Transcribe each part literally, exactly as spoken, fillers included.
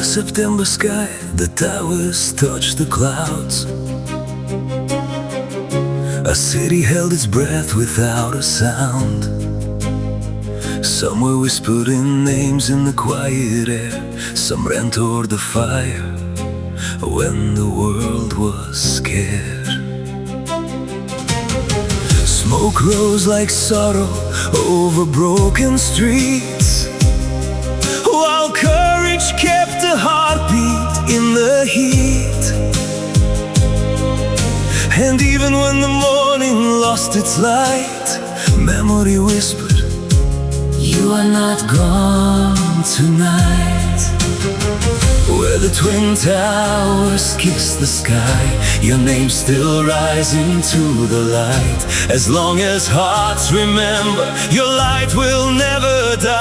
the September sky, the towers touched the clouds. A city held its breath without a sound. Some were whispered in names in the quiet air. Some ran toward the fire when the world was scared. Smoke rose like sorrow over broken streets, while courage kept a heartbeat in the heat. And even when the morning lost its light, memory whispered, "You are not gone tonight." Where the twin towers kiss the sky, your name still rising to the light. As long as hearts remember, your light will never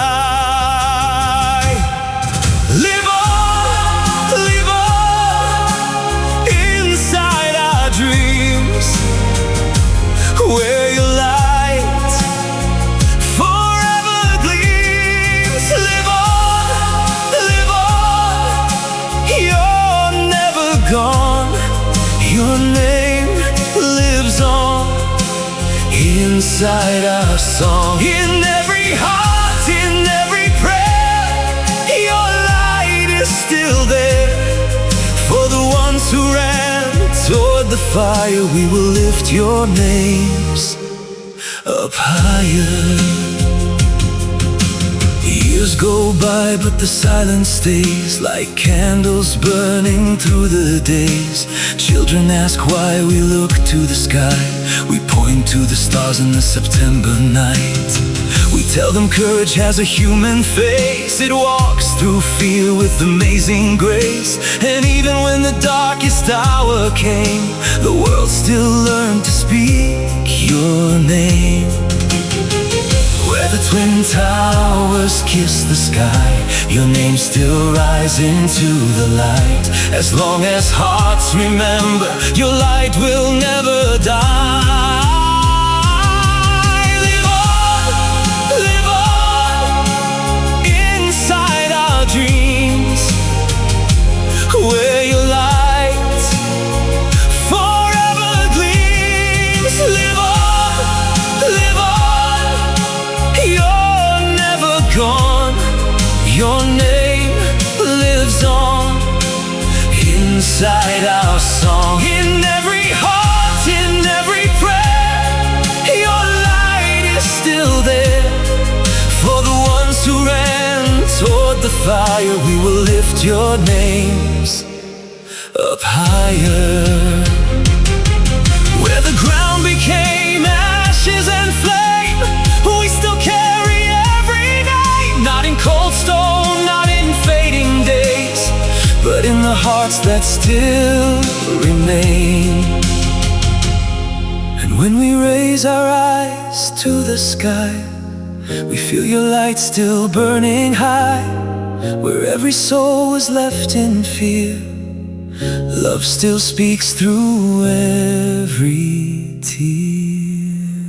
die. Live on, live on, inside our dreams, where your light forever gleams. Live on, live on, you're never gone. Your name lives on inside our song. In every heart, in every prayer, your light is still there. For the ones who ran toward the fire, we will lift your names up higher. Years go by, but the silence stays, like candles burning through the days. Children ask why we look to the sky. We point to the stars in the September night. We tell them courage has a human face. It walks through fear with amazing grace. And even when the darkest hour came, the world still learned to speak your name. Where the twin towers kiss the sky, your name still rising to the light. As long as hearts remember, your light will never die. Live on, live on, inside our dreams, where your light forever gleams. Live on, live on, you're never gone. Your name lives on inside our song. In every heart, in every prayer, your light is still there. For the ones who ran toward the fire, we will lift your names up higher. Where the ground became ashes and flame, we still carry every name. Not in cold stone, not in fading days, but in the hearts that still remain. And when we raise our eyes to the sky, we feel your light still burning high. Where every soul was left in fear, love still speaks through every tear.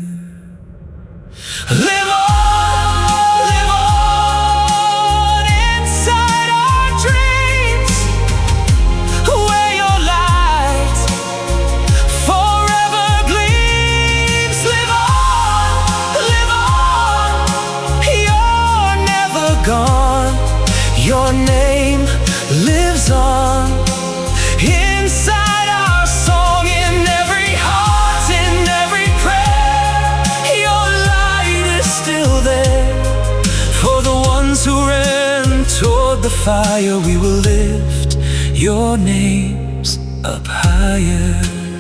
Live on, live on, inside our dreams, where your light forever gleams. Live on, live on, you're never gone. Your name lives on inside our song. In every heart, in every prayer, your light is still there. For the ones who ran toward the fire, we will lift your names up higher.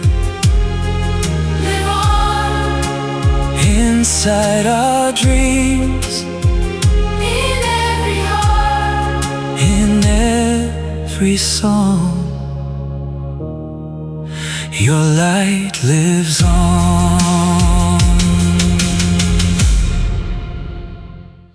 Live on inside our dreams, in every heart, in every song. Your light lives on.